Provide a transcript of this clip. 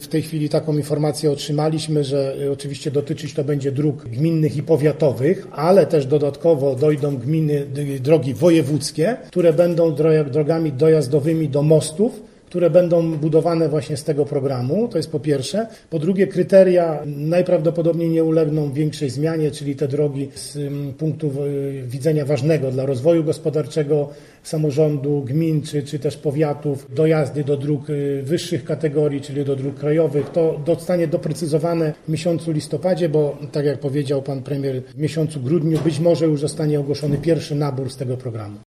tej chwili taką informację otrzymaliśmy, że oczywiście dotyczyć to będzie dróg gminnych i powiatowych, ale też dodatkowo dojdą drogi wojewódzkie, które będą drogami dojazdowymi do mostów, które będą budowane właśnie z tego programu, to jest po pierwsze. Po drugie, kryteria najprawdopodobniej nie ulegną większej zmianie, czyli te drogi z punktu widzenia ważnego dla rozwoju gospodarczego samorządu, gmin czy też powiatów, dojazdy do dróg wyższych kategorii, czyli do dróg krajowych. To zostanie doprecyzowane w miesiącu listopadzie, bo tak jak powiedział pan premier, w miesiącu grudniu być może już zostanie ogłoszony pierwszy nabór z tego programu.